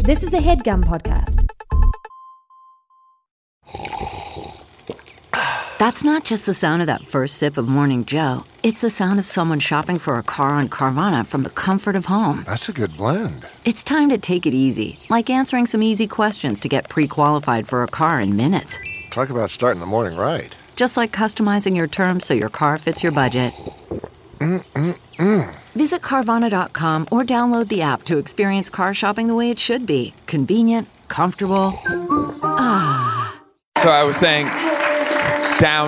This is a HeadGum podcast. That's not just the sound of that first sip of Morning Joe. It's the sound of someone shopping for a car on Carvana from the comfort of home. That's a good blend. It's time to take it easy, like answering some easy questions to get pre-qualified for a car in minutes. Talk about starting the morning right. Just like customizing your terms so your car fits your budget. Visit Carvana.com or download the app to experience car shopping the way it should be. Convenient, comfortable. So I was saying, down.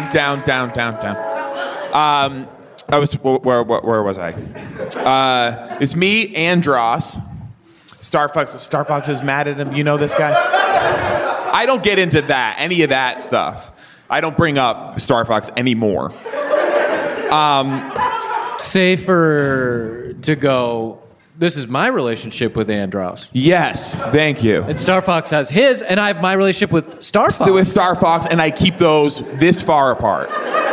Where was I? It's me, Andros. Star Fox is mad at him. You know this guy? I don't get into any of that stuff. I don't bring up Star Fox anymore. Safer to go, this is my relationship with Andros. Yes, thank you. And Star Fox has his, and I have my relationship with Star Fox. With Star Fox, and I keep those this far apart.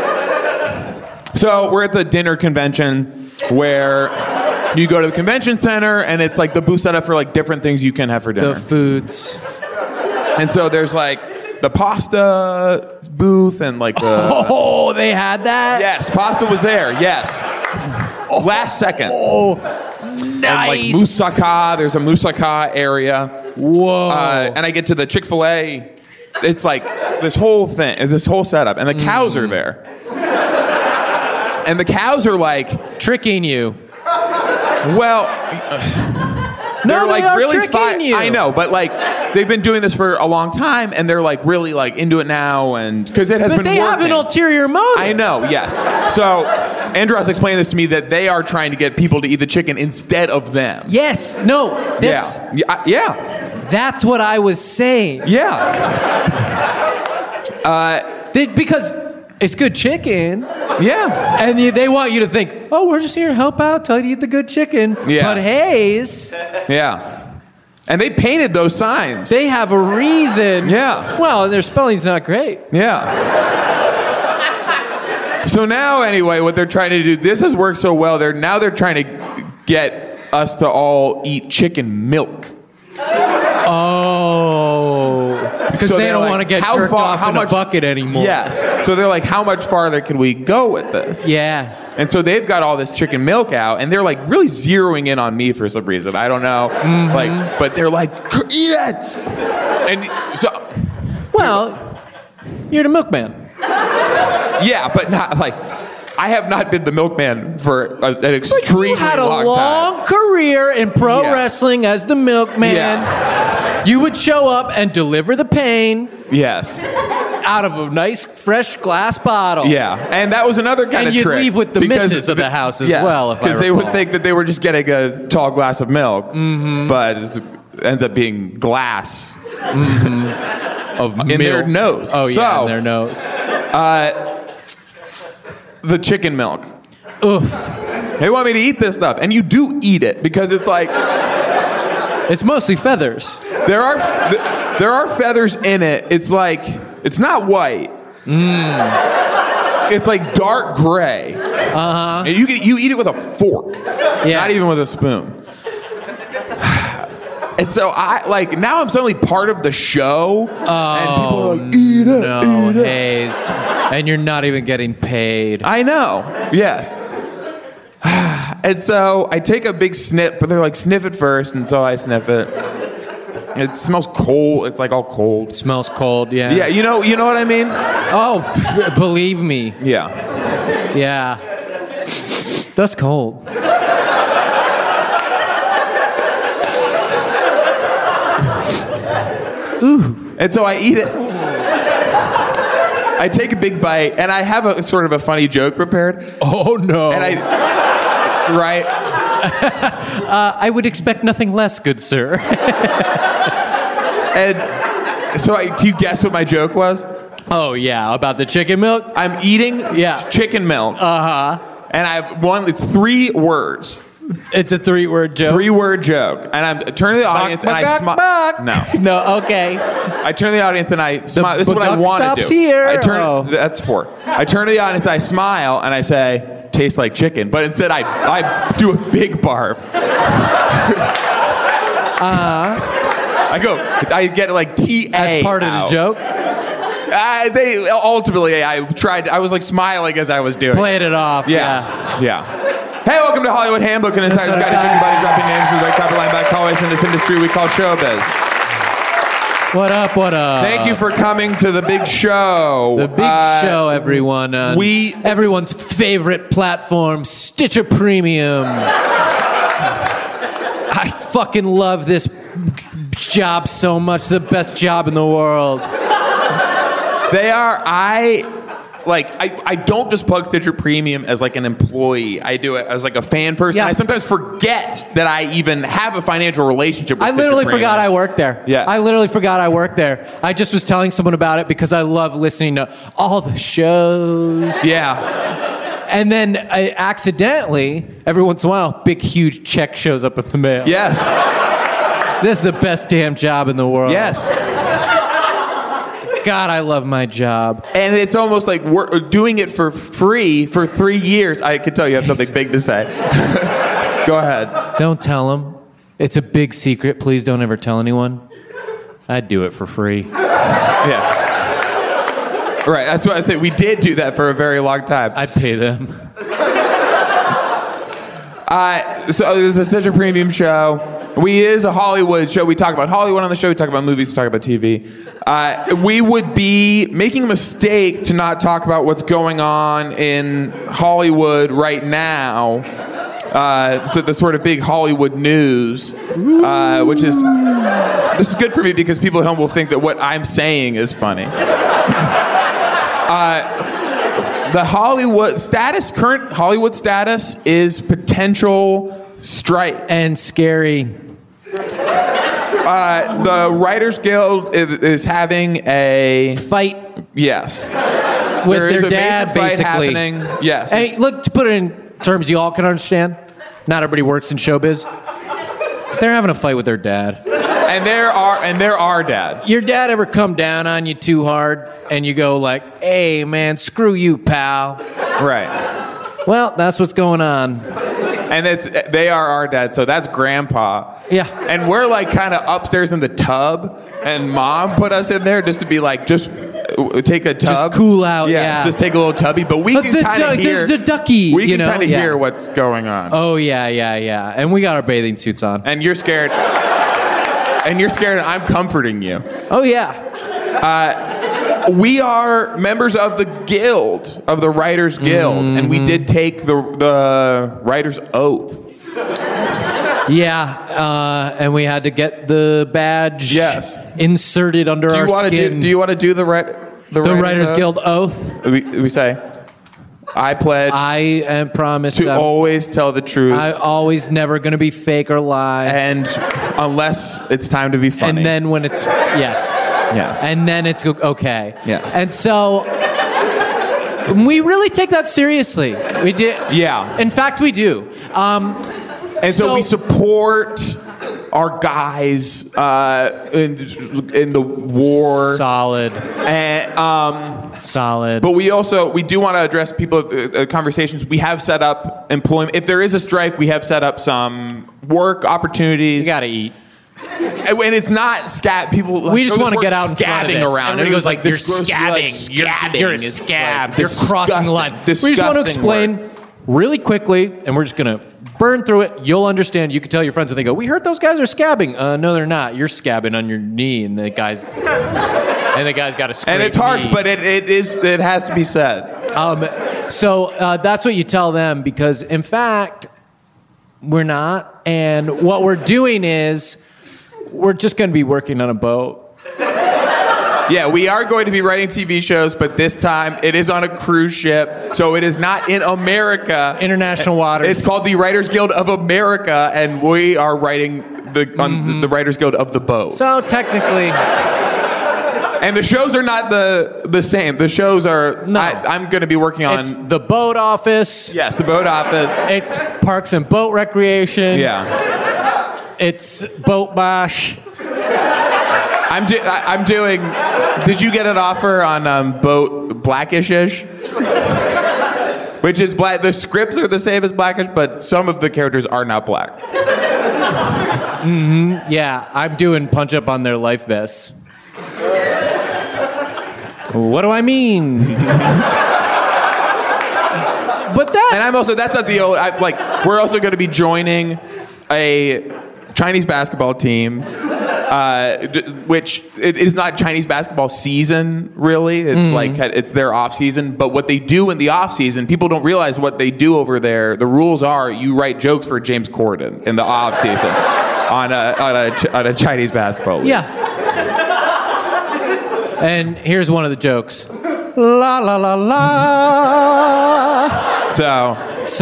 So we're at the dinner convention where you go to the convention center, and it's like the booth set up for like different things you can have for dinner. The foods. And so there's like the pasta booth and like the... Oh, they had that? Yes, pasta was there, yes. Last second. Oh, nice. And like moussaka, there's a moussaka area. Whoa. And I get to the Chick-fil-A. It's like this whole thing, is this whole setup. And the cows are there. And the cows are like... Tricking you. Well... No, they're they are really tricking you. I know, but like they've been doing this for a long time, and they're like really like into it now, and because it has been working. But they have an ulterior motive. I know, yes. So Andros explained this to me that they are trying to get people to eat the chicken instead of them. Yes. No. That's, yeah. That's what I was saying. Yeah. Because it's good chicken. Yeah. And they want you to think, oh, we're just here to help out, tell you to eat the good chicken. Yeah. But Hayes... Yeah. And they painted those signs. They have a reason. Yeah. Well, their spelling's not great. Yeah. So now, anyway, what they're trying to do, this has worked so well, they're trying to get us to all eat chicken milk. Oh. Because So they they're don't like, want to get how jerked far- off how in much- a bucket anymore. Yes. So they're like, how much farther can we go with this? Yeah. And so they've got all this chicken milk out, and they're like really zeroing in on me for some reason. I don't know. Like, but they're like, eat it. And so, Well, you're the milkman. yeah, but not like, I have not been the milkman for an extremely You had a long long time. career in pro Yeah. wrestling as the milkman. Yeah. You would show up and deliver the pain Yes. out of a nice, fresh glass bottle. Yeah. And that was another kind And of you'd trick. leave with the because missus of the house as yes, well, if I because they would recall. think that they were just getting a tall glass of milk, but it ends up being glass Of in their nose. Oh, yeah, So, in their nose. the chicken milk. Oof. They want me to eat this stuff, and you do eat it because it's like It's mostly feathers. there are feathers in it. It's like it's not white. It's like dark gray. Uh-huh. And you eat it with a fork, not even with a spoon. And so now I'm suddenly part of the show, and people are like, eat it, No, eat it. Hayes. And you're not even getting paid. I know. Yes. And so I take a big sniff, but they're like, sniff it first, and so I sniff it. It smells cold. It's like all cold. Smells cold, yeah. Yeah, you know what I mean? Oh, believe me. Yeah. Yeah. That's cold. Ooh. And so I eat it. I take a big bite, and I have a sort of a funny joke prepared. Oh, no. And right? I would expect nothing less, good sir. And so can you guess what my joke was? Oh, yeah, about the chicken milk? I'm eating chicken milk. Uh-huh. And I have it's 3 words. It's a 3-word joke? 3-word joke. And I'm turning to the audience and I smile. No. No, okay. I turn to the audience and I smile. This is what I buck want to do. stops here. That's 4. I turn to the audience and I smile and I say, tastes like chicken. But instead I do a big barf. I get like TA As part out. of the joke. They ultimately, I was like smiling as I was doing. Played it off. Yeah. Hey, welcome to Hollywood Handbook, an insider's guide to thinking about dropping names with like top line back hallways in this industry we call showbiz. What up? What up? Thank you for coming to the big show. The big show, everyone. On everyone's favorite platform, Stitcher Premium. I fucking love this job so much. It's the best job in the world. They are. I don't just plug Stitcher Premium as like an employee. I do it as like a fan person. Yeah. I sometimes forget that I even have a financial relationship with I Stitcher literally Premium. forgot I worked there. Yeah. I literally forgot I worked there. I just was telling someone about it because I love listening to all the shows. Yeah. And then accidentally, every once in a while, big, huge check shows up in the mail. Yes. This is the best damn job in the world. Yes. God, I love my job. And it's almost like we're doing it for free for 3 years. I could tell you have something big to say. Go ahead. Don't tell them. It's a big secret. Please don't ever tell anyone. I'd do it for free. Yeah. Right, that's what I said. We did do that for a very long time. I'd pay them. So this is a Stitcher Premium show. We is a Hollywood show. We talk about Hollywood on the show. We talk about movies. We talk about TV. We would be making a mistake to not talk about what's going on in Hollywood right now. So the sort of big Hollywood news, which is, this is good for me because people at home will think that what I'm saying is funny. The current Hollywood status is potential strike. And scary. The Writers Guild is having a Fight yes. with There is their a dad, major fight basically. happening. Yes. Hey, look, to put it in terms you all can understand, not everybody works in showbiz. They're having a fight with their dad. And there are dad. Your dad ever come down on you too hard and you go like, hey, man, screw you, pal. Right. Well, that's what's going on. And they are our dad, so that's grandpa. Yeah. And we're like kind of upstairs in the tub, and mom put us in there just to be like, just take a tub. Just cool out, yeah. Just take a little tubby, but we can kind of hear. The ducky, we you can know? kind of hear what's going on. Oh, yeah. And we got our bathing suits on. And you're scared. And I'm comforting you. Oh, yeah. We are members of the guild, of the Writers Guild, and we did take the writer's oath. Yeah, and we had to get the badge inserted under our skin. Do you want to do the Writers Guild oath? We say, I pledge I am promised to always tell the truth. I always never going to be fake or lie. And unless it's time to be funny. And then when it's, yes. And then it's okay. Yes. And so we really take that seriously. We do. Yeah. In fact, we do. And so we support our guys in the war. Solid. And, solid. But we do want to address people conversations. We have set up employment. If there is a strike, we have set up some work opportunities. You got to eat. And it's not scab. People. We just want to get out in front of scabbing this. around. Everybody goes like, "You're scabbing. You're a scab. You're crossing the line." Disgusting We just want to explain really quickly, and we're just going to burn through it. You'll understand. You can tell your friends, and they go, "We heard those guys are scabbing." No, they're not. You're scabbing on your knee, and the guy's got a scrape And it's harsh, knee. but it has to be said. So that's what you tell them, because in fact, we're not. And what we're doing is we're just going to be working on a boat. Yeah, we are going to be writing TV shows, but this time it is on a cruise ship, so it is not in America. International waters. It's called the Writers Guild of America, and we are writing the Writers Guild of the boat. So technically... And the shows are not the same. The shows are... No. I'm going to be working on... It's the boat office. Yes, the boat office. It's parks and boat recreation. Yeah. It's boat bash. I'm doing... Did you get an offer on boat Blackish-ish? Which is black. The scripts are the same as Blackish, but some of the characters are not black. Yeah, I'm doing punch up on their life vests. What do I mean? But And I'm also, that's not the only, we're also going to be joining a Chinese basketball team, which it is not Chinese basketball season, really. It's it's their off season. But what they do in the off season, people don't realize what they do over there. The rules are you write jokes for James Corden in the off season on a Chinese basketball league. Yeah. And here's one of the jokes. La la la la. So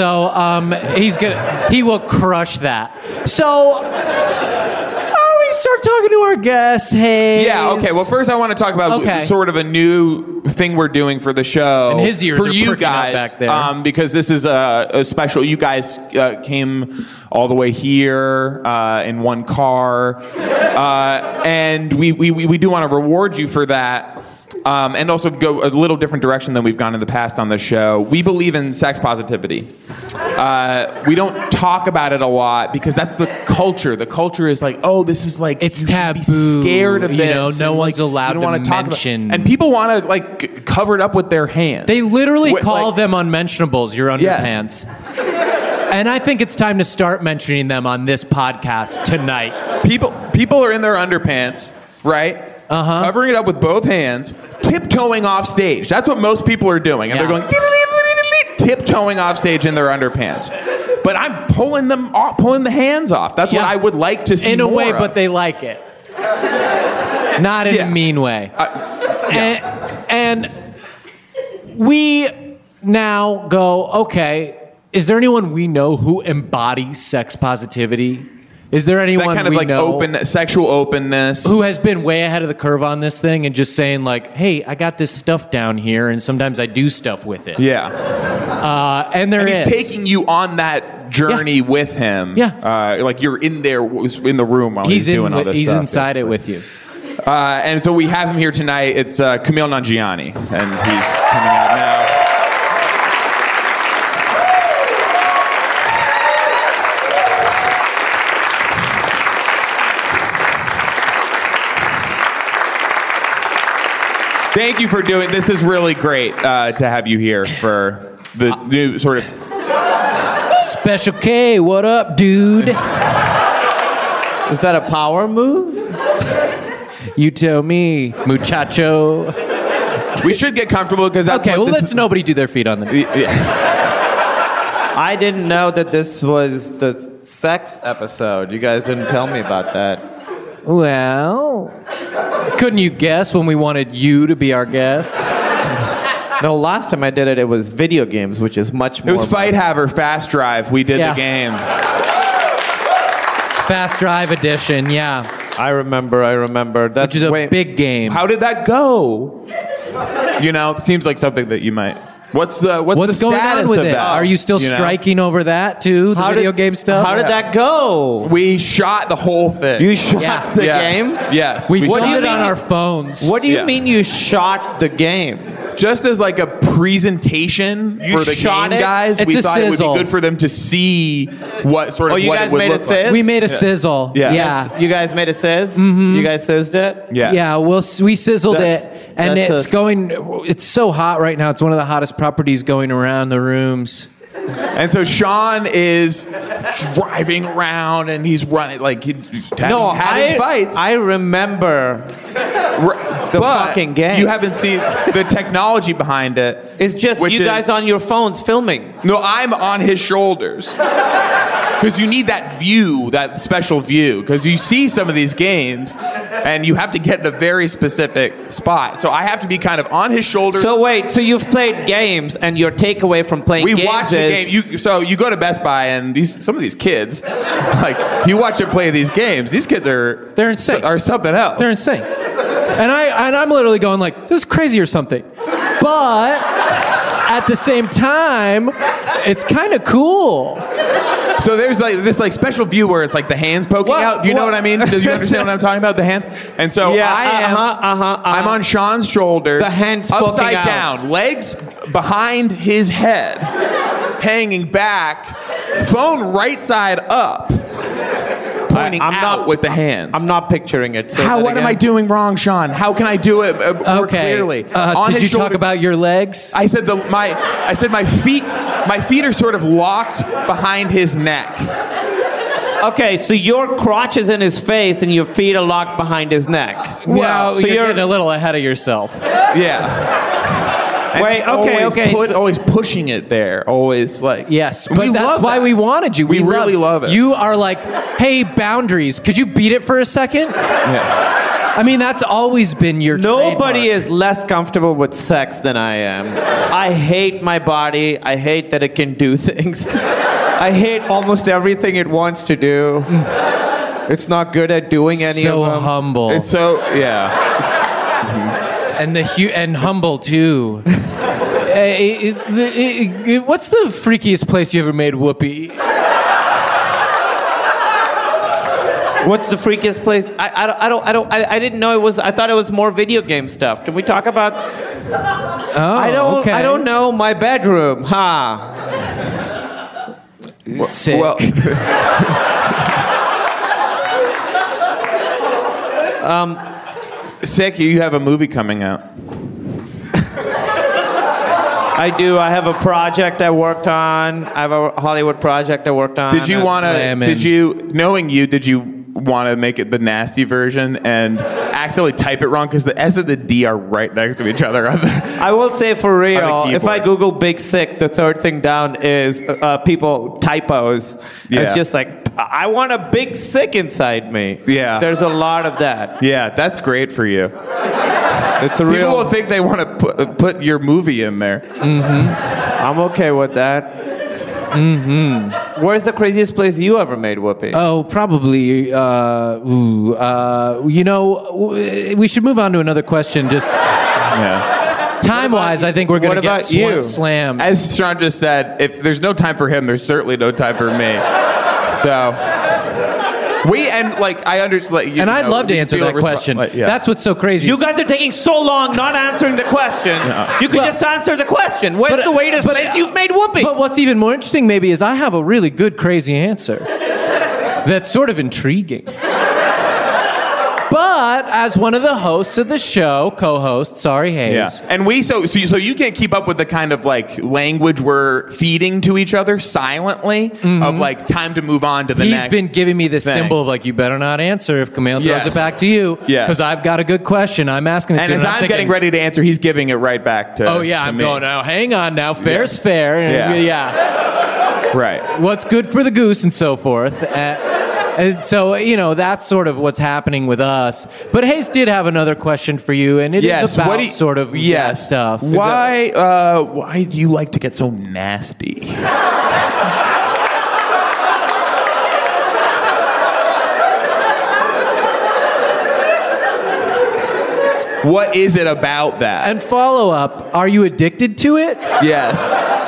he will crush that. So we start talking to our guest. Hey. Yeah. Okay. Well, first I want to talk about sort of a new thing we're doing for the show. And his ears for are you perking up guys, back there. because this is a special. You guys came all the way here in one car, and we do want to reward you for that. And also go a little different direction than we've gone in the past on the show. We believe in sex positivity. We don't talk about it a lot because that's the culture. The culture is like, oh, this is like it's you taboo. Be scared of this. You know, no one's allowed to mention. And people want to cover it up with their hands. They literally call them unmentionables. Your underpants. Yes. And I think it's time to start mentioning them on this podcast tonight. People are in their underpants, right? Covering it up with both hands, tiptoeing off stage. That's what most people are doing. And they're going tiptoeing off stage in their underpants. But I'm pulling the hands off. That's what I would like to see in a more way, of. but they like it. Not in a mean way. And we now go, okay, is there anyone we know who embodies sex positivity? Is there anyone that kind of we know sexual openness who has been way ahead of the curve on this thing and just saying like, hey, I got this stuff down here and sometimes I do stuff with it. Yeah. And he's taking you on that journey with him. Yeah. Like you're in there, in the room while he's doing all this he's stuff. He's inside it with you. And so we have him here tonight. It's Kumail Nanjiani, and he's coming out now. Thank you for doing this. Is really great to have you here for the new sort of Special K. What up, dude? Is that a power move? You tell me, muchacho. We should get comfortable because that's okay. Well, let's nobody do their feet on the. Yeah. I didn't know that this was the sex episode. You guys didn't tell me about that. Well, couldn't you guess when we wanted you to be our guest? No, last time I did it, it was video games, which is much more. It was Fight Haver Fast Drive. We did the game. Fast Drive edition, yeah. I remember. That's which is a big game. How did that go? You know, it seems like something that you might. What's the going status on with of it? that? Are you still striking over that too? The video game stuff. How did that go? We shot the whole thing. You shot the game? Yes. We shot shot it on our phones. What do you mean you shot the game? Just as like a presentation for the shot game it? guys, It's we a thought it would sizzle. be good for them to see what sort of you what guys it would made a look like. sizz? We made a sizzle. Yeah. Yeah. You guys made a sizz? Mm-hmm. You guys sizzed it? Yeah. Yeah, we sizzled That's- it, and that's it's so hot right now. It's one of the hottest properties going around the rooms. And so Sean is driving around and he's running like having fights. I remember the fucking game. You haven't seen the technology behind it. It's just you guys on your phones filming. No, I'm on his shoulders. Because you need that view, that special view. Because you see some of these games, and you have to get in a very specific spot. So I have to be kind of on his shoulders. So wait, so you've played games, and your takeaway from playing games is... We watch the game. You go to Best Buy, and some of these kids, like, you watch them play these games. These kids they're insane. Are something else. They're insane. And I'm literally going like, this is crazy or something. But at the same time, it's kind of cool. So there's like this like special view where it's like the hands poking out. Do you know what I mean? Do you understand what I'm talking about? The hands. And so I'm on Sean's shoulders. The hands upside poking out. down, legs behind his head, hanging back, phone right side up. pointing I'm out not- with the hands. I'm not picturing it. Say How? that What am I again. doing wrong, Sean? How can I do it more Okay. clearly? Did you talk about your legs? I said my feet. My feet are sort of locked behind his neck. Okay, so your crotch is in his face and your feet are locked behind his neck. Well, so you're getting a little ahead of yourself. Yeah. And Wait, he's okay, always okay. Always pushing it there. Always like. Yes, We but that's love why that. we wanted you. We really love it. You are like, hey, boundaries. Could you beat it for a second? Yeah. I mean, that's always been your Nobody trademark. is less comfortable with sex than I am. I hate my body. I hate that it can do things. I hate almost everything it wants to do. It's not good at doing any so of them. humble. It's so yeah. and humble too. What's the freakiest place you ever made whoopee? What's the freakiest place? I didn't know it was. I thought it was more video game stuff. Can we talk about? Oh, okay. I don't know my bedroom. Ha. Sick. Well, Sick, you have a movie coming out. I do. I have a project I worked on. I have a Hollywood project I worked on. Did you want to? slamming. Did you, knowing you, did you want to make it the nasty version and accidentally type it wrong because the S and the D are right next to each other? I will say for real, On the if I keyboard. Google Big Sick, the third thing down is people typos. Yeah. It's just like, I want a big sick inside me. Yeah. There's a lot of that. Yeah, that's great for you. It's a People real. will think they want to put your movie in there. I'm okay with that. Mm-hmm. Where's the craziest place you ever made whoopee? Oh, probably. We should move on to another question. Just Yeah. time-wise, I think we're going to what get about you? slammed. As Sean just said, if there's no time for him, there's certainly no time for me. So I understand. And I'd love to answer that question. That's what's so crazy. You guys are taking so long not answering the question. You could just answer the question. Where's the weirdest place you've made whoopee? But what's even more interesting, maybe, is I have a really good, crazy answer that's sort of intriguing. But as one of the hosts of the show, co-host, sorry, Hayes. Yeah. And so you can't keep up with the kind of like language we're feeding to each other silently of like time to move on to the next. He's been giving me this thing. symbol of like, you better not answer if Camille throws Yes. it back to you. Yes. Because I've got a good question. I'm asking it And to you. as and I'm thinking, getting ready to answer, he's giving it right back to. oh, yeah, to I'm me. going, now, hang on now. Fair's fair. Yeah. Yeah. Right. What's good for the goose and so forth. And so, that's sort of what's happening with us. But Hayes did have another question for you, and it is about sort of that stuff. Why do you like to get so nasty? What is it about that? And follow up, are you addicted to it? Yes.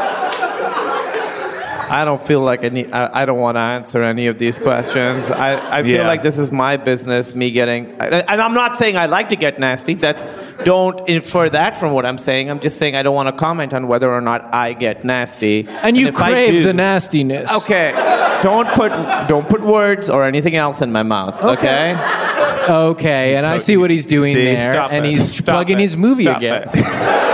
I don't feel like I don't want to answer any of these questions. I feel Yeah. like this is my business, me getting... And I'm not saying I like to get nasty. Don't infer that from what I'm saying. I'm just saying I don't want to comment on whether or not I get nasty. And you if I crave do- the nastiness. Okay. Don't put words or anything else in my mouth, okay? Okay, and I see what he's doing See? there, Stop and it. he's Stop plugging it. his movie Stop again. it.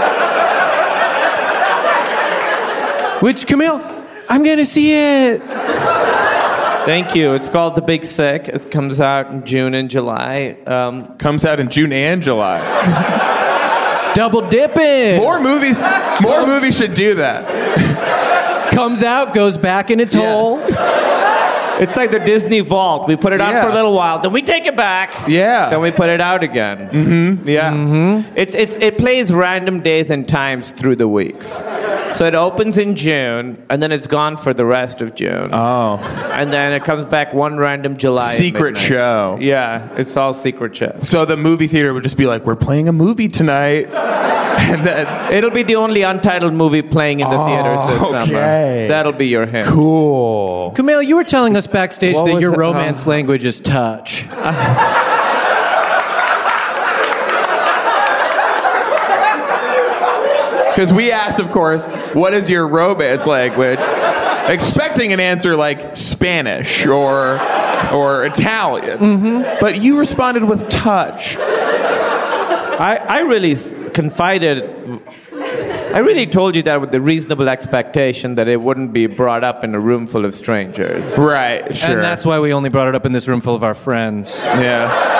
Which, Camille, I'm gonna see it. Thank you. It's called The Big Sick. It comes out in June and July. Comes out in June and July. Double dipping. More movies should do that. Comes out, goes back in its Yes. hole. It's like the Disney Vault. We put it out Yeah. for a little while, then we take it back. Yeah. Then we put it out again. Mm-hmm. Yeah. Mm-hmm. It plays random days and times through the weeks. So it opens in June, and then it's gone for the rest of June. Oh. And then it comes back one random July. at Secret midnight. show. Yeah, it's all secret shows. So the movie theater would just be like, we're playing a movie tonight. And then, It'll be the only untitled movie playing in the theaters this okay. summer. That'll be your hint. cool. Camille, you were telling us backstage What that was your it? romance language is touch. Because we asked, of course, what is your romance language? expecting an answer like Spanish or Italian. But you responded with touch. I really confided. I really told you that with the reasonable expectation that it wouldn't be brought up in a room full of strangers. Right, sure. And that's why we only brought it up in this room full of our friends. Yeah.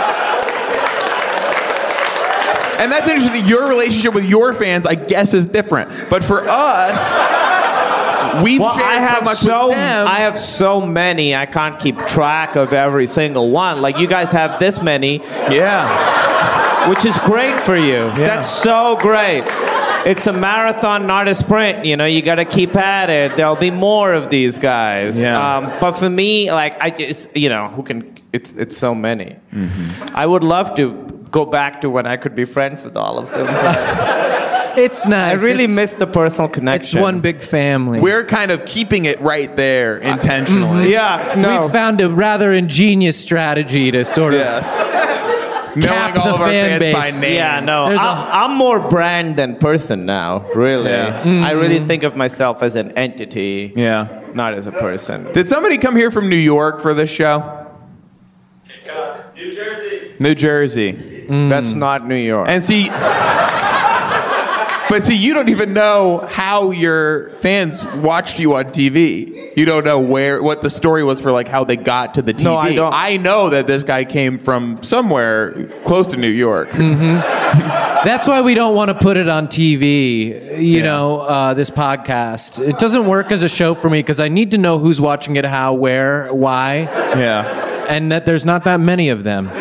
And that's interesting. Your relationship with your fans, I guess, is different. But for us, we've shared so much with them. I have so many, I can't keep track of every single one. Like, you guys have this many. Yeah. Which is great for you. Yeah. That's so great. It's a marathon, not a sprint. You know, you got to keep at it. There'll be more of these guys. Yeah. But for me, like, I just, you know, who can? It's so many. I would love to go back to when I could be friends with all of them. It's nice. I really miss the personal connection. It's one big family. We're kind of keeping it right there intentionally. Yeah, no. We've found a rather ingenious strategy to sort of Knowing all of our fans by name. Yeah, no. I'm more brand than person now, really. Yeah. I really think of myself as an entity, not as a person. Did somebody come here from New York for this show? New Jersey. New Jersey. That's not New York. And see, but see, you don't even know how your fans watched you on TV. You don't know what the story was for, like, how they got to the TV. No, I don't. I know that this guy came from somewhere close to New York. That's why we don't want to put it on TV, you know, this podcast. It doesn't work as a show for me because I need to know who's watching it, how, where, why. Yeah. And that there's not that many of them.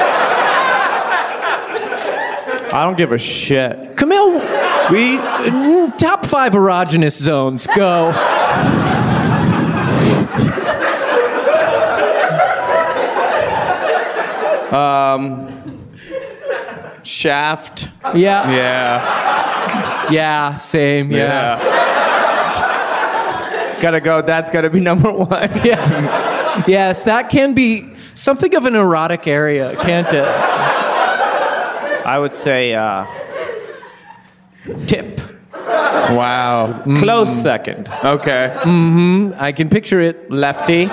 I don't give a shit. Camille, top 5 erogenous zones, go. Shaft. Yeah. Yeah. Yeah, same, yeah. Gotta go. That's gotta be number 1. Yeah. Yes, that can be something of an erotic area, can't it? I would say tip. Wow. Close second. Okay. I can picture it. Lefty.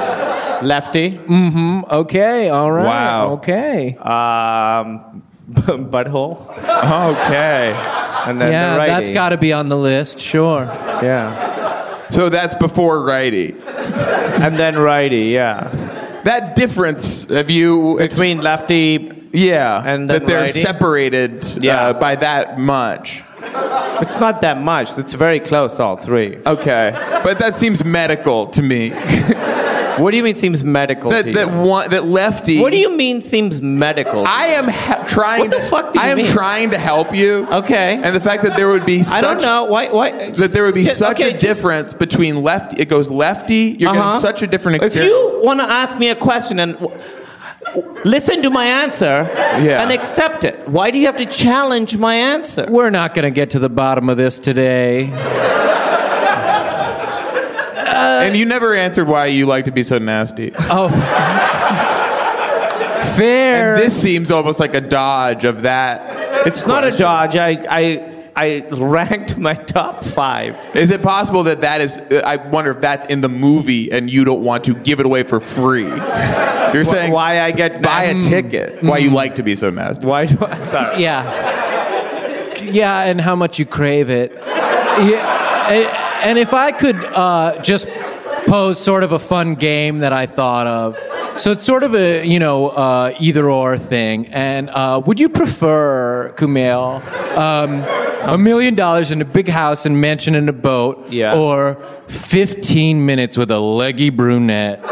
Okay, all right. Wow. Okay. Butthole. Okay. And then Yeah, the righty. that's got to be on the list, sure. Yeah. So that's before righty. And then righty, yeah. That difference, have you... Between lefty... Yeah, and that then they're righty? separated by that much. It's not that much. It's very close, all 3. Okay, but that seems medical to me. What do you mean seems medical to you? that lefty... What do you mean seems medical? I am trying What the fuck do you I am mean? trying to help you. Okay. And the fact that there would be such... I don't know. Why? That there would be such okay, a difference between lefty... It goes lefty, you're getting such a different If experience. you want to ask me a question and listen to my answer and accept it, why do you have to challenge my answer? We're not going to get to the bottom of this today. And you never answered why you like to be so nasty. Oh. Fair. And this seems almost like a dodge of that. It's not a dodge. I ranked my top 5. Is it possible that is... I wonder if that's in the movie and you don't want to give it away for free. You're saying... Why I get... Buy a ticket. Why you like to be so nasty. Why do I... Sorry. Yeah. Yeah, and how much you crave it. Yeah, and if I could just pose sort of a fun game that I thought of. So it's sort of a, either or thing. And would you prefer, Kumail, $1 million in a big house and mansion and a boat, or 15 minutes with a leggy brunette?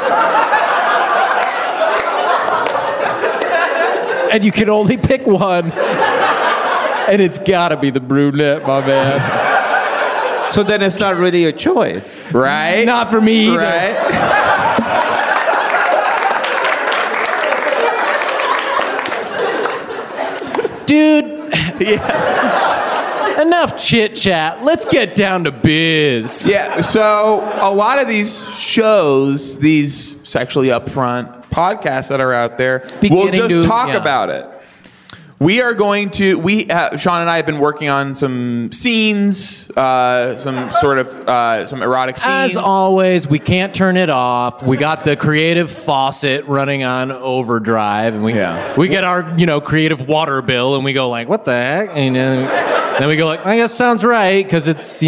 And you can only pick one. And it's gotta be the brunette, my man. So then it's not really a choice. Right? Not for me either. Right? Dude, enough chit chat. Let's get down to biz. Yeah, so a lot of these shows, these sexually upfront podcasts that are out there, will just talk about it. We are going to. Sean and I have been working on some scenes, some erotic scenes. As always, we can't turn it off. We got the creative faucet running on overdrive, and we get our creative water bill, and we go like, what the heck? And then we go like, I guess sounds right because it's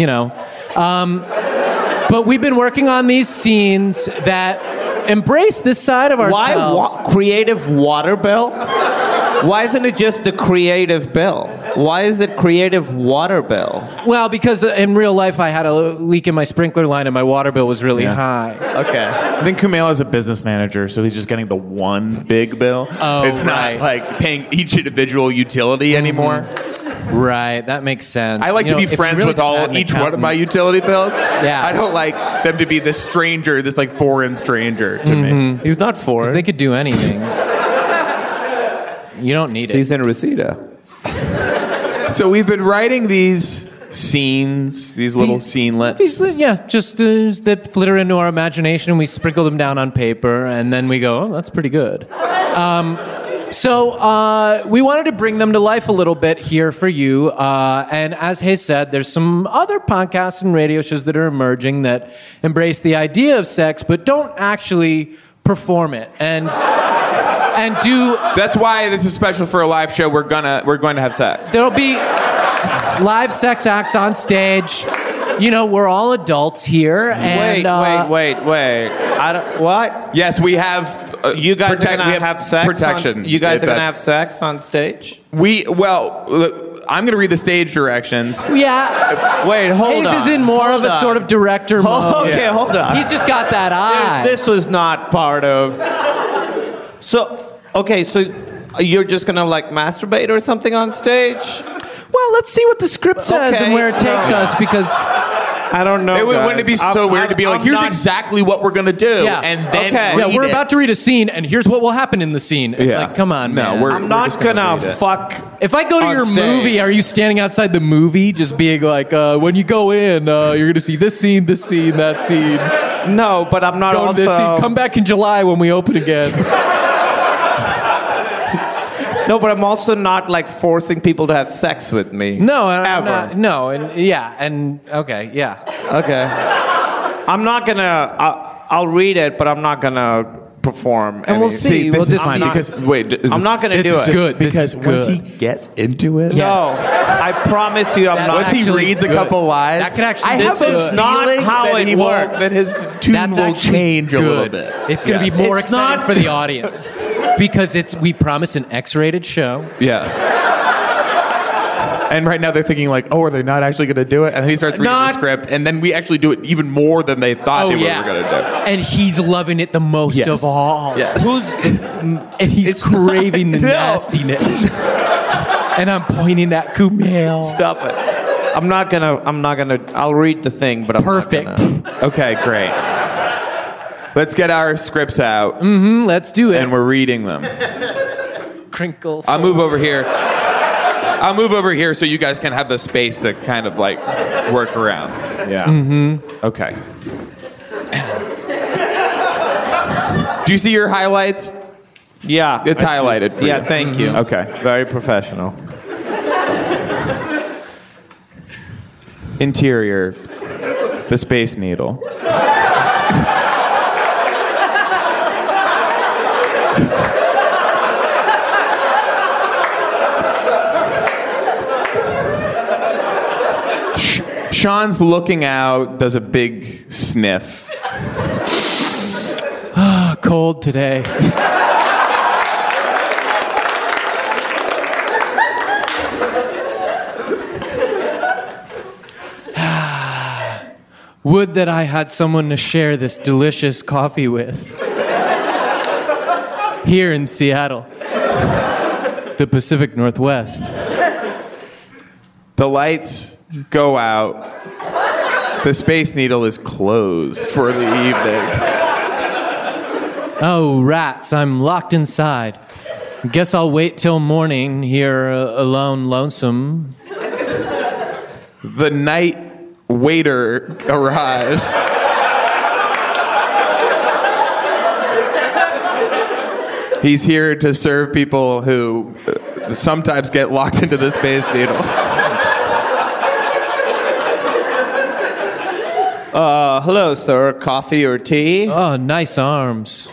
But we've been working on these scenes that embrace this side of ourselves. Why creative water bill? Why isn't it just the creative bill? Why is it creative water bill? Well, because in real life I had a leak in my sprinkler line and my water bill was really high. Okay. I think Kumail is a business manager, so he's just getting the one big bill. Oh, it's not like paying each individual utility anymore. Right, that makes sense. I like to be friends with each one of my utility bills. Yeah. I don't like them to be this stranger, this like foreign stranger to me. He's not foreign. They could do anything. You don't need it. He's in Reseda. So we've been writing these scenes, these little scenelets. Just that flitter into our imagination, and we sprinkle them down on paper, and then we go, oh, that's pretty good. So we wanted to bring them to life a little bit here for you. And as Hayes said, there's some other podcasts and radio shows that are emerging that embrace the idea of sex, but don't actually perform it. And do. That's why this is special for a live show. We're going to have sex. There'll be live sex acts on stage. We're all adults here. And, wait. What? Yes, we have. You guys are gonna have sex. Protection. You guys are gonna have sex on stage. I'm gonna read the stage directions. Yeah. Wait, hold on. Hayes is in more of a sort of director mode. Okay, hold on. He's just got that eye. This was not part of. So you're just gonna like masturbate or something on stage? Well, let's see what the script says and where it takes us, because I don't know. Wouldn't it be so weird to be like, here's exactly what we're gonna do, and then read we're it. about to read a scene, and here's what will happen in the scene. It's like, come on, man. I'm not gonna fuck. If I go to your movie, are you standing outside the movie, just being like, when you go in, you're gonna see this scene, that scene? No, but I'm not also. This scene. Come back in July when we open again. No, but I'm also not like forcing people to have sex with me. No, ever. Okay. I'm not gonna. I'll read it, but I'm not gonna perform. And we'll see. This is fine because I'm not gonna do it. Good. Because once he gets into it, no, I promise you, I'm not. Once he reads a couple lines, that could actually. I have this not how it works. That his tune will change a little bit. It's going to be more exciting for the audience because we promise an X-rated show. Yes. And right now they're thinking like, oh, are they not actually going to do it? And then he starts reading the script, and then we actually do it even more than they thought they were going to do. And he's loving it the most of all. Yes. And he's craving the nastiness. And I'm pointing at Kumail. Stop it. I'm not gonna. I'll read the thing, but I'm perfect. Not gonna. Okay, great. Let's get our scripts out. Mm-hmm. Let's do it. And we're reading them. Crinkle. I'll move over here. So you guys can have the space to kind of like work around. Yeah. Mm-hmm. Okay. Do you see your highlights? Yeah. It's highlighted for you. Yeah, thank you. Okay. Very professional. Interior, the Space Needle. Sean's looking out, does a big sniff. Cold today. Would that I had someone to share this delicious coffee with. Here in Seattle, the Pacific Northwest. The lights go out. The Space Needle is closed for the evening. Oh, rats, I'm locked inside. Guess I'll wait till morning here alone, lonesome. The night waiter arrives. He's here to serve people who sometimes get locked into the Space Needle. Hello, sir. Coffee or tea? Oh, nice arms.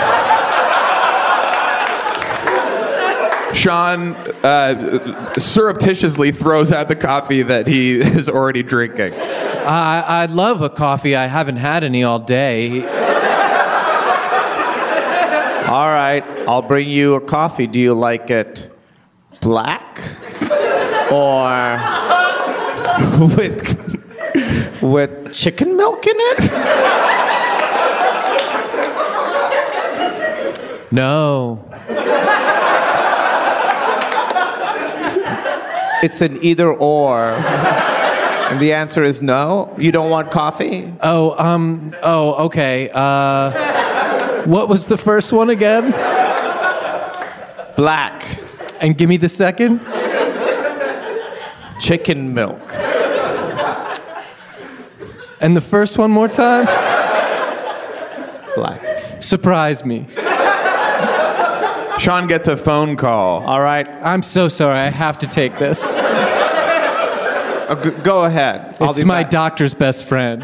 Sean surreptitiously throws out the coffee that he is already drinking. I'd love a coffee. I haven't had any all day. All right, I'll bring you a coffee. Do you like it black or with chicken milk in it? No. It's an either or. And the answer is no? You don't want coffee? Okay. What was the first one again? Black. And give me the second? Chicken milk. And the first one more time? Black. Surprise me. Sean gets a phone call. All right. I'm so sorry. I have to take this. Go ahead. I'll It's be my back. doctor's best friend.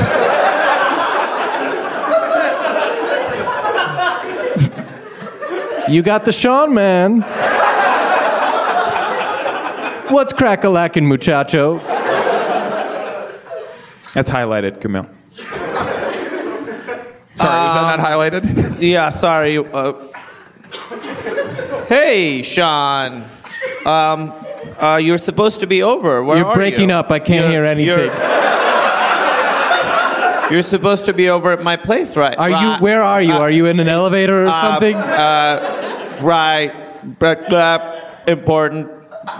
You got the Sean, man. What's crack-a-lackin', muchacho? That's highlighted, Camille. Sorry, was that not highlighted? Yeah, sorry. Hey, Sean. You're supposed to be over. Where You're are breaking you? up. I can't hear anything. You're supposed to be over at my place, right? Are you? Where are you? Are you in an elevator or something? Right. Important.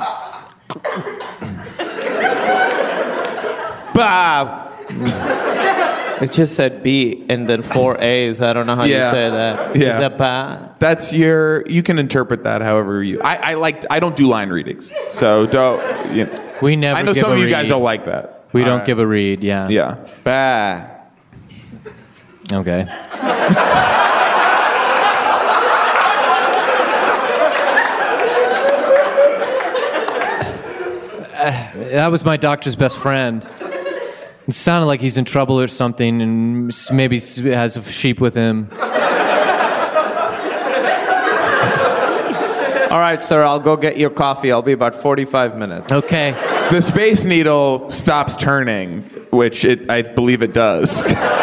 Bob. It just said B and then 4 A's. I don't know how you Yeah. say that. Yeah. Is that bad? That's you can interpret that however you. I don't do line readings, so don't. You know. We never. I know give some a of you read. guys don't like that. We don't Alright. give a read. Yeah. Yeah. Bad. Okay. That was my doctor's best friend. It sounded like he's in trouble or something, and maybe has a sheep with him. All right, sir. I'll go get your coffee. I'll be about 45 minutes. Okay. The Space Needle stops turning, which I believe it does.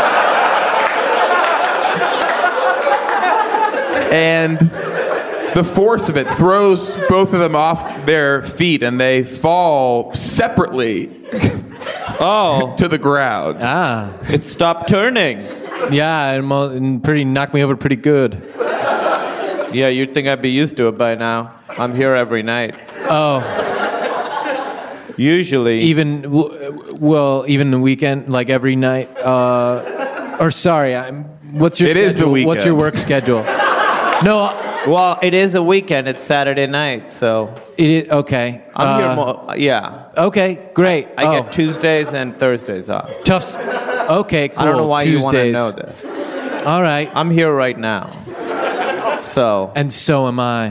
And the force of it throws both of them off their feet, and they fall separately to the ground. Ah. It stopped turning. Yeah, and knocked me over pretty good. Yeah, you'd think I'd be used to it by now. I'm here every night. Oh. Usually. Even the weekend, like every night. What's your It schedule? is the weekend. What's your work schedule? No. Well, it is a weekend. It's Saturday night, so Okay. I'm here more. Yeah. Okay, great. I get Tuesdays and Thursdays off. tough. Okay, cool. I don't know why Tuesdays. you want to know this. All right. I'm here right now. So. And so am I.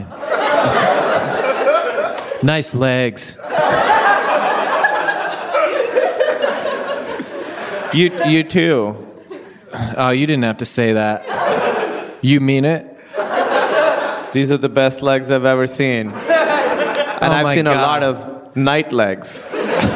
Nice legs. You too. Oh, you didn't have to say that. You mean it? These are the best legs I've ever seen. And I've my seen a God. lot of night legs.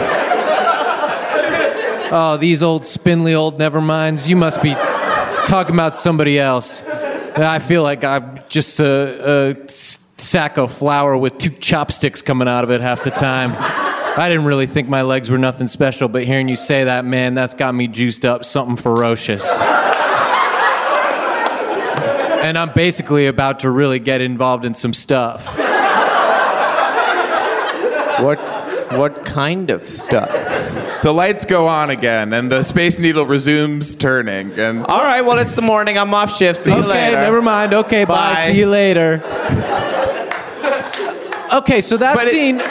Oh, these old spindly old neverminds. You must be talking about somebody else. I feel like I'm just a sack of flour with 2 chopsticks coming out of it half the time. I didn't really think my legs were nothing special, but hearing you say that, man, that's got me juiced up something ferocious. And I'm basically about to really get involved in some stuff. What kind of stuff? The lights go on again, and the Space Needle resumes turning. And All right, well, it's the morning. I'm off shift. See you Okay, later. never mind. Okay, bye. Bye. See you later. Okay, so that But it- scene.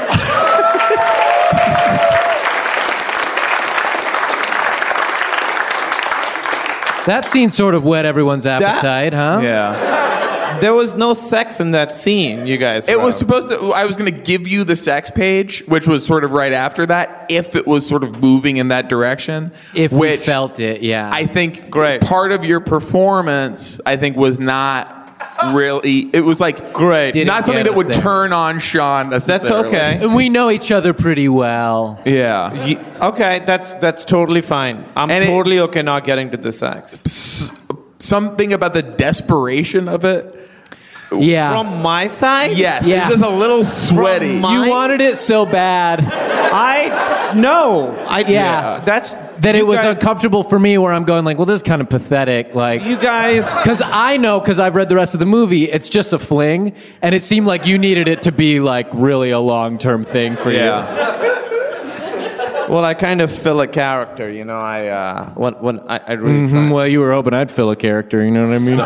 That scene sort of whet everyone's appetite, huh? yeah, There was no sex in that scene, you guys. It was wrote. supposed to. I was going to give you the sex page, which was sort of right after that, if it was sort of moving in that direction. If we which felt it, yeah. I think Great. part of your performance, I think, was not really. It was like Great. Didn't not something get that would us there. turn on Sean necessarily. That's okay. And we know each other pretty well. Yeah. Okay, that's totally fine. I'm And totally okay not getting to the sex. Something about the desperation of it. Yeah. From my side? Yes. Yeah. It's just a little sweaty. From my- You wanted it so bad Yeah. That's that it you was guys- uncomfortable for me where I'm going like, well, this is kind of pathetic. Like, You guys. because I know, because I've read the rest of the movie, it's just a fling. And it seemed like you needed it to be like really a long-term thing for you. Well, I kind of fill a character, you know. When I really try. Well, you were hoping I'd fill a character, you know what I mean?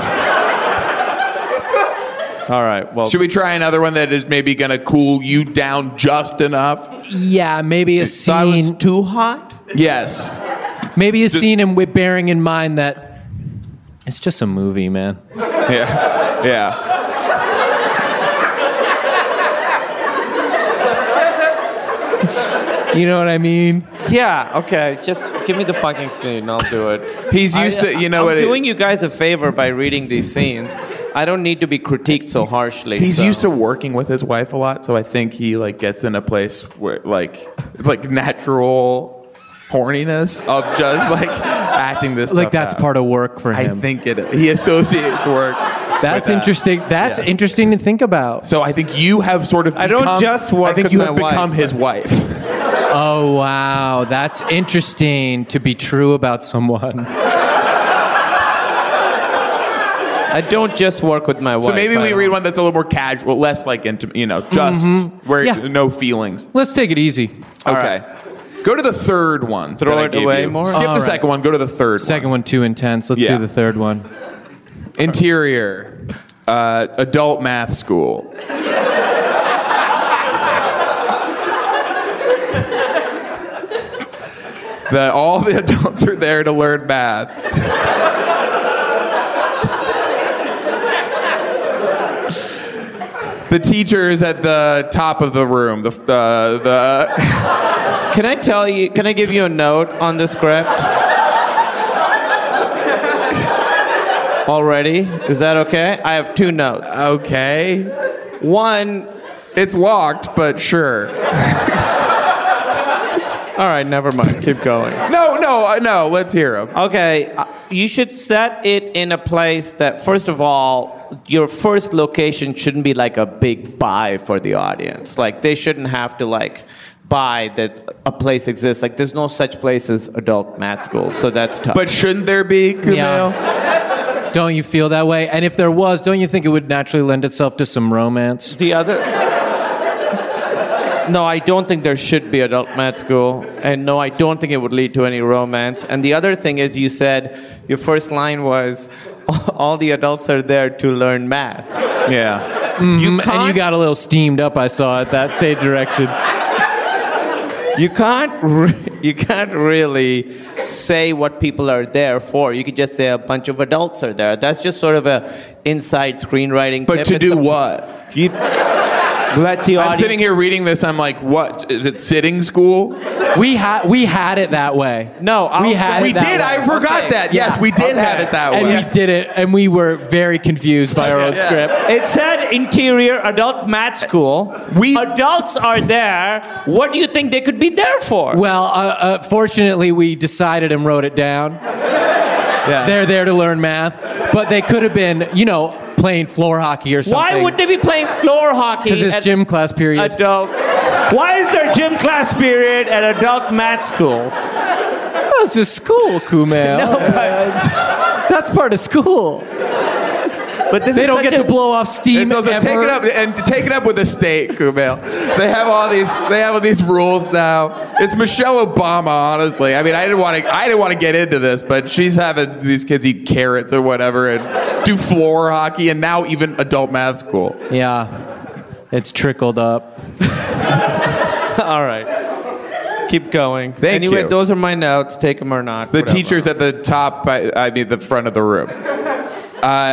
All right. Well, Should we try another one that is maybe going to cool you down just enough? Yeah, maybe a so I was scene. too hot. Yes. Maybe a scene and with bearing in mind that it's just a movie, man. Yeah. Yeah. You know what I mean? Yeah. Okay. Just give me the fucking scene. I'll do it. He's used to, you know I'm what? doing you guys a favor by reading these scenes. I don't need to be critiqued so harshly. He's so. used to working with his wife a lot, so I think he like gets in a place where like natural horniness of just like acting this Like stuff that's out. part of work for I him. think he associates work. That's with that. interesting. That's interesting to think about. So I think you have sort of. I don't become- just work I think with you my have become wife. his wife. Oh, wow. That's interesting to be true about someone. I don't just work with my wife. So maybe we I- read one that's a little more casual, less like intimate. You know, just where Yeah. no feelings. Let's take it easy. Okay. Go to the third one. Throw that I it gave away you. more? Skip All the right. second one. Go to the third Second one. one, too intense. Let's Yeah. do the third one. Interior. Adult math school. All the adults are there to learn math. The teacher is at the top of the room. Can I tell you? Can I give you a note on the script? Already? Is that okay? I have 2 notes. Okay. One. It's locked, but sure. All right, never mind. Keep going. No. Let's hear him. Okay, you should set it in a place that, first of all, your first location shouldn't be like a big buy for the audience. Like, they shouldn't have to, like, buy that a place exists. Like, there's no such place as adult math school, so that's tough. But shouldn't there be, Kumail? Yeah. Don't you feel that way? And if there was, don't you think it would naturally lend itself to some romance? the other... No, I don't think there should be adult math school. And no, I don't think it would lead to any romance. And the other thing is, you said your first line was, all the adults are there to learn math. Yeah. And you can't- got a little steamed up, I saw, at that stage direction. You can't really say what people are there for. You could just say a bunch of adults are there. That's just sort of a inside screenwriting But tip. to It's do a- what? You let the I'm audience... sitting here reading this. I'm like, what? Is it sitting school? We had it that way. No, I'll we say- had We it that did. way. I forgot Okay. that. Yes, Yeah. we did Okay. have it that And way. we did it, and we were very confused by our own script. It said interior adult math school. Adults are there. What do you think they could be there for? Well, fortunately, we decided and wrote it down. Yeah. They're there to learn math, but they could have been, playing floor hockey or something. Why would they be playing floor hockey? Because it's at gym class period. Adult. Why is there gym class period at adult math school? That's a school, Kumail. That's part of school. But this They is don't such get to a- blow off steam It's also ever. take it up with the state, Kumail. They have all these rules now. It's Michelle Obama, honestly. I mean, I didn't want to get into this, but she's having these kids eat carrots or whatever and do floor hockey, and now even adult math school. Yeah, it's trickled up. All right. Keep going. Thank anyway, you. those are my notes. Take them or not. The whatever. teacher's at the top, the front of the room.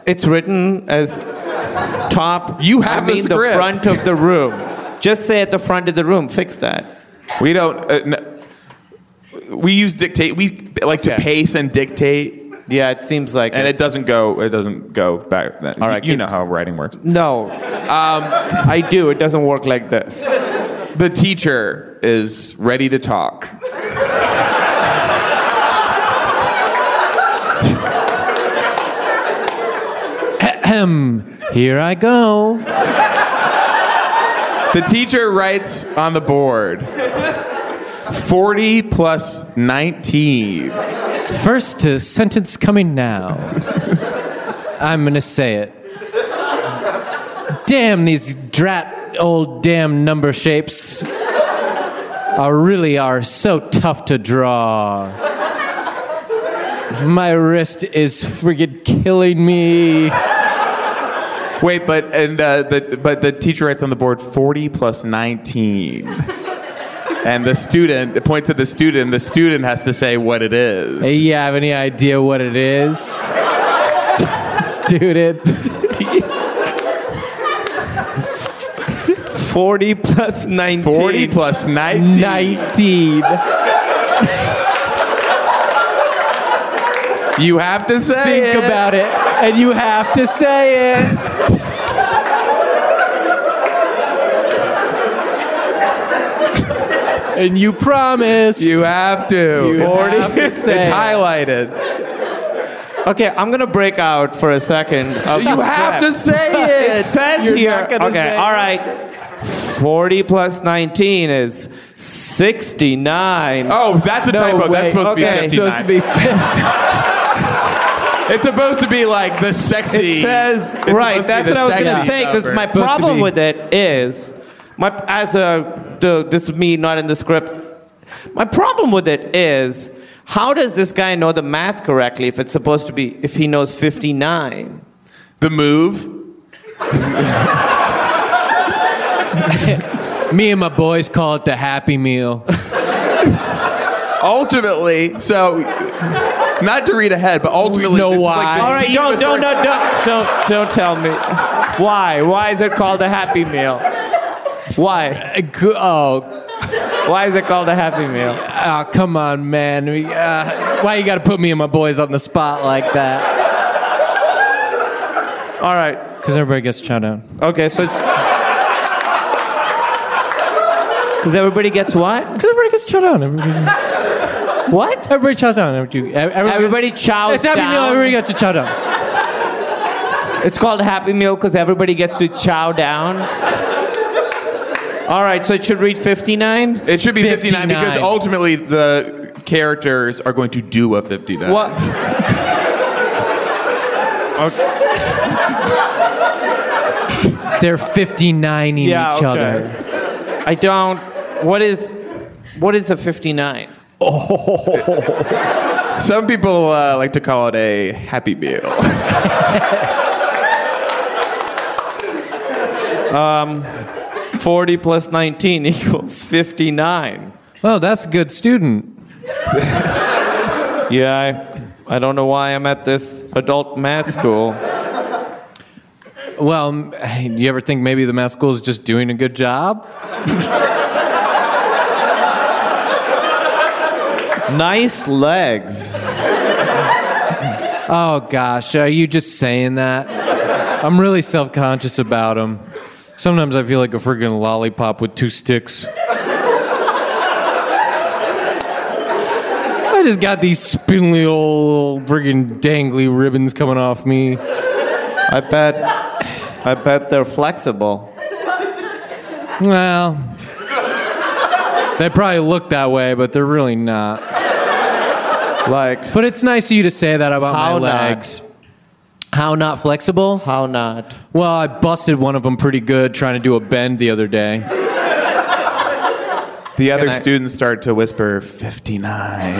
it's written as top. You have the script. The front of the room. Just say at the front of the room. Fix that. We don't. We use dictate. We like to pace and dictate. Yeah, it seems like and it doesn't go. It doesn't go back. All right, you know how writing works. No, I do. It doesn't work like this. The teacher is ready to talk. Here I go. The teacher writes on the board 40 plus 19. First sentence coming now. I'm going to say it. Damn, these drat old damn number shapes are so tough to draw. My wrist is friggin' killing me. Wait, but the teacher writes on the board 40 plus 19. And the student points to the student. The student has to say what it is. Hey, you have any idea what it is? Student. 40 plus 19. 40 plus 19. 19. You have to say Think about it, and you have to say it. And you promise. You have to. You have to say it's it. highlighted. Okay, I'm gonna break out for a second. You have to say it. It says You're here. not gonna Okay, say all it. right. 40 plus 19 is 69. Oh, that's a typo. That's supposed to be Okay. 59. Supposed to be It's supposed to be like the sexy. It says it's right. supposed to That's be what the I was gonna sexy say. Because number. my Supposed to problem be. with it is, this is me not in the script. My problem with it is, how does this guy know the math correctly if it's supposed to be if he knows 59? The move. Me and my boys call it the Happy Meal. Ultimately, so not to read ahead, but ultimately, know this is why. like the All right, scene of a story. don't tell me. Why? Why is it called a Happy Meal? Why? Oh, Why is it called a Happy Meal? come on, man. Why you got to put me and my boys on the spot like that? All right. Because everybody gets chow down. Okay, so it's because everybody gets what? Because everybody gets chow down. What? Everybody chows down. Everybody chows It's Happy down. Meal. Everybody gets to chow down. It's called Happy Meal because everybody gets to chow down. All right, so it should read 59? It should be 59 because 59. ultimately the characters are going to do a 59. What? They're 59ing each other. I don't. What is a 59? Some people like to call it a happy meal. 40 plus 19 equals 59. Well, that's a good student. Yeah, I don't know why I'm at this adult math school. Well, you ever think maybe the math school is just doing a good job? Nice legs. Oh, gosh, are you just saying that? I'm really self-conscious about them. Sometimes I feel like a friggin' lollipop with two sticks. I just got these spindly old friggin' dangly ribbons coming off me. I bet they're flexible. Well, they probably look that way, but they're really not. Like, But it's nice of you to say that about How my not? legs. How not flexible? how not? Well, I busted one of them pretty good trying to do a bend the other day. The other I- students start to whisper 59.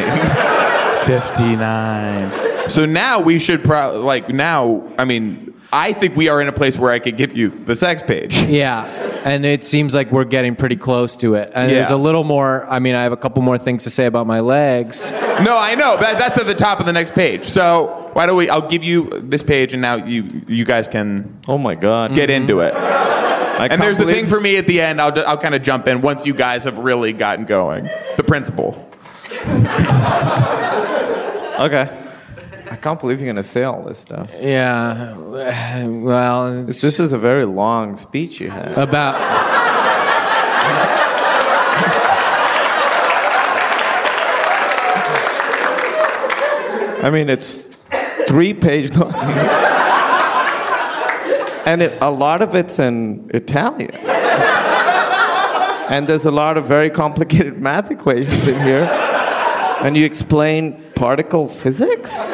59. So now we should I think we are in a place where I could give you the sex page. Yeah. And it seems like we're getting pretty close to it. And there's a little more. I mean, I have a couple more things to say about my legs. No, I know. That's at the top of the next page. So why don't we? I'll give you this page, and now you guys can. Oh my God. Get into it. And there's a thing for me at the end. I'll kind of jump in once you guys have really gotten going. The principal. Okay. I can't believe you're gonna say all this stuff. Yeah. Well, This is a very long speech you had. about. I mean, it's 3-page long. And a lot of it's in Italian. And there's a lot of very complicated math equations in here. And you explain particle physics?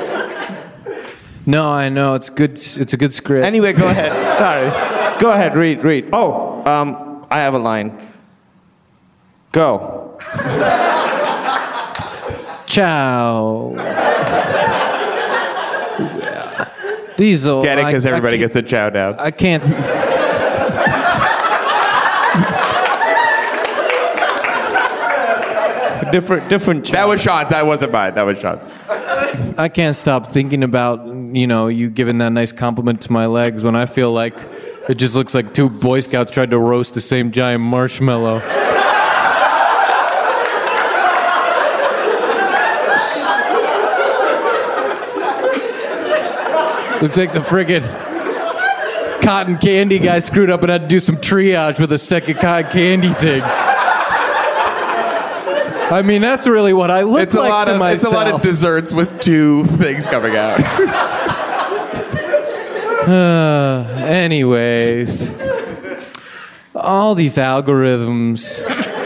No, I know it's good. It's a good script. Anyway, go ahead. Sorry. Go ahead, read. Oh, I have a line. Go. Ciao. Diesel. Get it? Because everybody gets a chow down. I can't. Different. That was Sean's. That wasn't mine. That was Sean's. I can't stop thinking about, you giving that nice compliment to my legs when I feel like it just looks like two Boy Scouts tried to roast the same giant marshmallow. Looks like the friggin' cotton candy guy screwed up and had to do some triage with a second cotton candy thing. I mean, that's really what I look like to myself. It's a lot of desserts with two things coming out. Anyways, all these algorithms,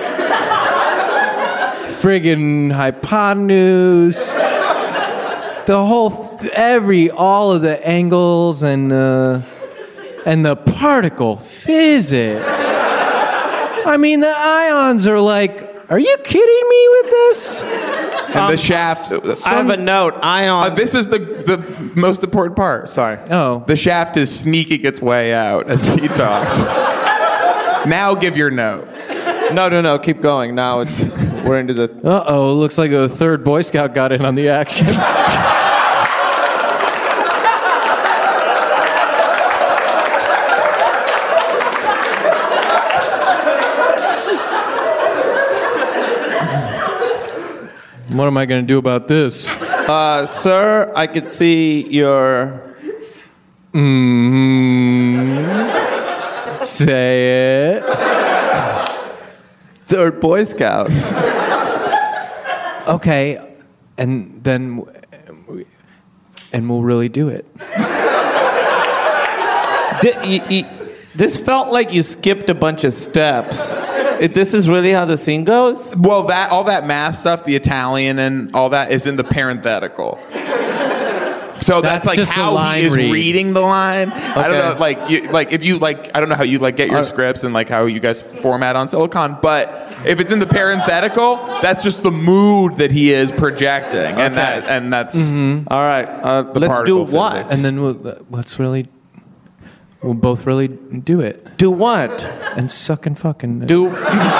friggin' hypotenuse, the whole, all of the angles and the particle physics. I mean, the ions are like, are you kidding me with this? And the shaft. I have a note. Ion. This is the most important part. Sorry. Oh. The shaft is sneaking its way out as he talks. Now give your note. No. Keep going. Now we're into the. Uh-oh, looks like a third Boy Scout got in on the action. What am I going to do about this? Sir, I could see your... Say it. Third Boy Scout. Okay, and then... And we'll really do it. This felt like you skipped a bunch of steps. This is really how the scene goes? Well, all that math stuff, the Italian and all that, is in the parenthetical. So that's like just how he is reading the line. Okay. I don't know, if you I don't know how you get your scripts and how you guys format on Silicon, but if it's in the parenthetical, that's just the mood that he is projecting, and that's all right. Let's do what? physics. And then we'll both really do it. Do what? And suck and fucking... Do...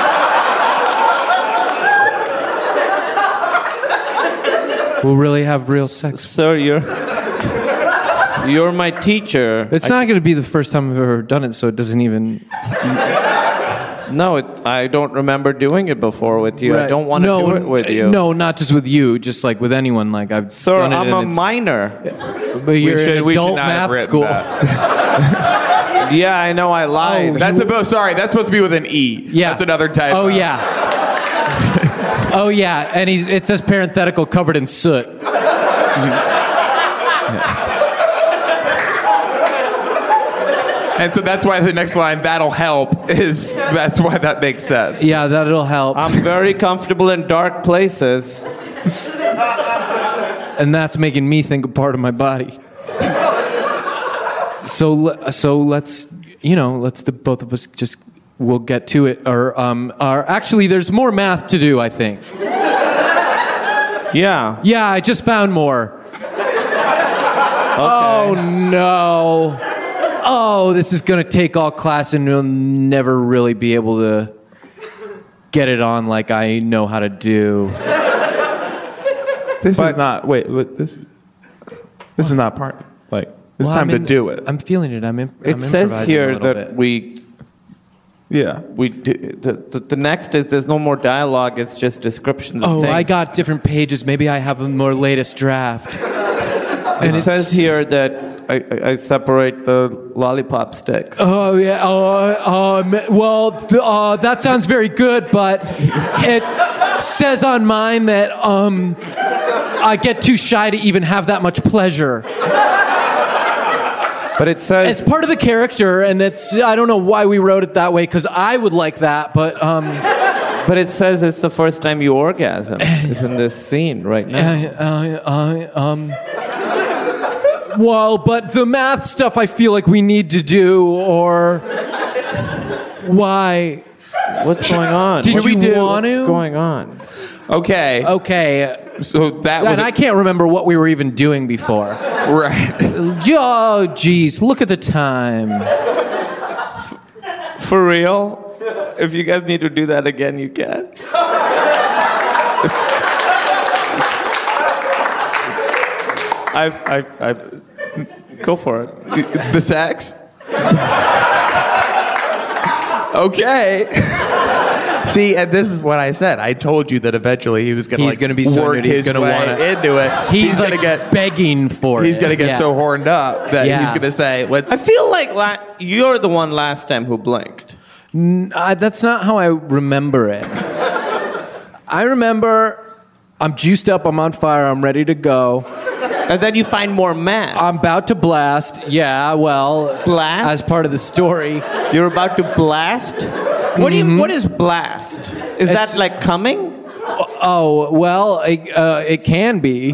We'll really have real sex. Sir, you're my teacher. It's not going to be the first time I've ever done it, so it doesn't even... No, I don't remember doing it before with you. Right. I don't want to do it with you. No, not just with you, just with anyone. I've Sir, done it. I'm a minor. But you're in adult math school. Yeah, I know I lied. That's supposed to be with an E. Yeah. That's another type. Oh, yeah. Oh, yeah. And it says parenthetical covered in soot. And so that's why the next line, that'll help, that's why that makes sense. Yeah, that'll help. I'm very comfortable in dark places. And that's making me think a part of my body. So let's the both of us we'll get to it. Or actually, there's more math to do, I think. Yeah. Yeah, I just found more. Okay. Oh, no. oh, this is going to take all class and we'll never really be able to get it on like I know how to do. This is not. Wait. This is not part. Like it's Well, time I'm to do it. I'm feeling it. It says improvising a here little that bit. we do, the next is there's no more dialogue. It's just descriptions of Oh, things. I got different pages. Maybe I have a more latest draft. And it says here that I separate the lollipop sticks. Oh yeah. Well, that sounds very good, but it says on mine that I get too shy to even have that much pleasure. But it says It's part of the character, and I don't know why we wrote it that way, because I would like that, but it says it's the first time you orgasm. Is in this scene right now. well, but the math stuff I feel like we need to do, or why? What's going on? Did What you do we do? want to? What's going on? Okay. Okay. So that was And I can't remember what we were even doing before. right. Oh, geez, look at the time. For real? If you guys need to do that again, you can. I've go for it. The sex. Okay. See, and this is what I said. I told you that eventually he was going to He's gonna be so work into it, he's his gonna way wanna- into it. He's going like to get begging for it. He's going to get Yeah. so horned up that Yeah. he's going to say, "Let's." I feel like you're the one last time who blinked. That's not how I remember it. I remember I'm juiced up, I'm on fire, I'm ready to go. And then you find more math. I'm about to blast. Yeah, well, Blast? as part of the story. You're about to blast? What do you? What is blast? Is It's- that like coming? Oh, well, it can be.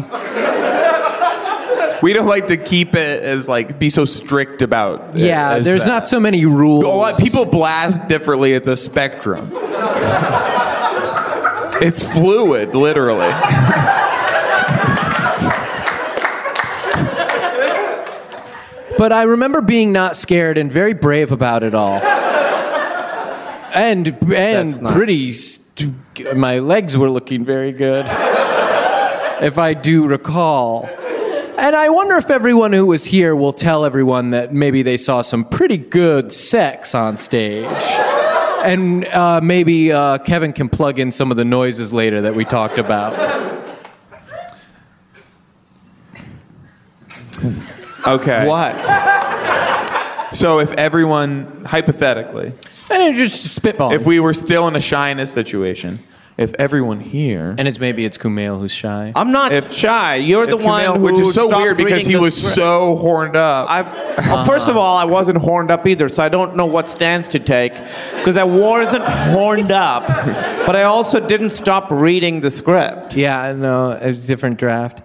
We don't like to keep it as like be so strict about. it Yeah, as there's that. not so many rules. A lot people blast differently. It's a spectrum. It's fluid, literally. But I remember being not scared and very brave about it all. And not- my legs were looking very good, if I do recall. And I wonder if everyone who was here will tell everyone that maybe they saw some pretty good sex on stage. And maybe Kevin can plug in some of the noises later that we talked about. Okay. What? So if everyone, hypothetically, And it just spitballing. if we were still in a shyness situation, if everyone here, And it's Kumail who's shy. I'm not shy. You're the if one Kumail- who which is so stopped weird because reading he the was script. so horned up. Well, first of all, I wasn't horned up either, so I don't know what stance to take, because I wasn't horned up, but I also didn't stop reading the script. Yeah, no, a different draft.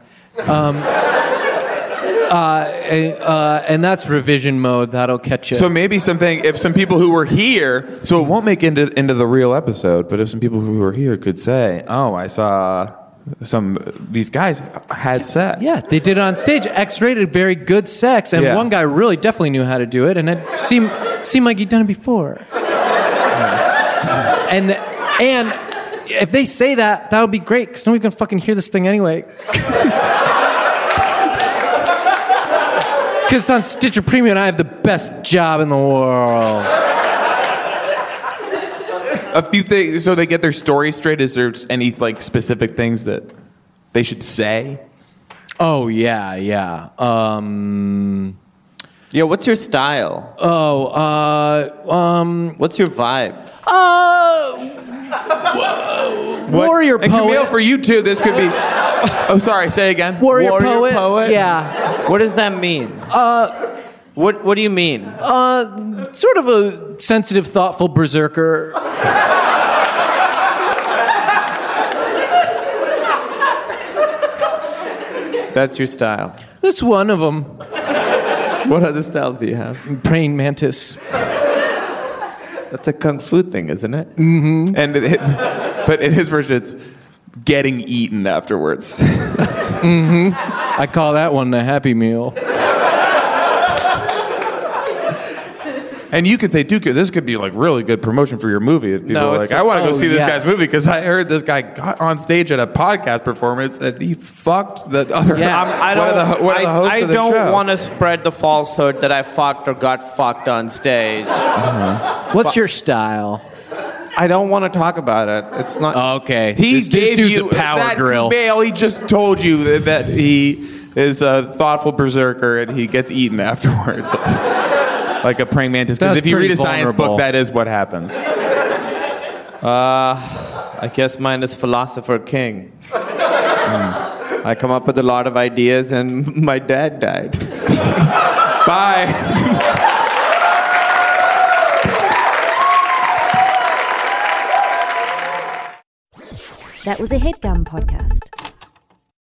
And that's revision mode. That'll catch you. So maybe if some people who were here, so it won't make into the real episode, but if some people who were here could say, "Oh, I saw these guys had sex." yeah, they did it on stage. X-rated, very good sex, and Yeah. one guy really definitely knew how to do it, and it seemed like he'd done it before. And if they say that would be great, because nobody's gonna fucking hear this thing anyway. Because on Stitcher Premium, I have the best job in the world. A few things, so they get their story straight. Is there any like specific things that they should say? Oh yeah. Yeah, what's your style? What's your vibe? Warrior And Camille, poet. for you too, this could be. Oh, sorry. Say again. Warrior Warrior poet. poet? Yeah. What does that mean? What do you mean? Sort of a sensitive, thoughtful berserker. That's your style. That's one of them. What other styles do you have? Praying mantis. That's a kung fu thing, isn't it? And but in his version, it's getting eaten afterwards. I call that one the Happy Meal. And you could say, dude, this could be like really good promotion for your movie. If people are like, I want to go see this guy's movie because I heard this guy got on stage at a podcast performance and he fucked the other. Yeah. I don't want to spread the falsehood that I fucked or got fucked on stage. What's your style? I don't want to talk about it. It's not. Okay. He gave dude's you a power that drill. mail. He just told you that he is a thoughtful berserker and he gets eaten afterwards. Like a praying mantis. Because if you read a science book, that is what happens. I guess mine is Philosopher King. I come up with a lot of ideas and my dad died. Bye. That was a HeadGum podcast.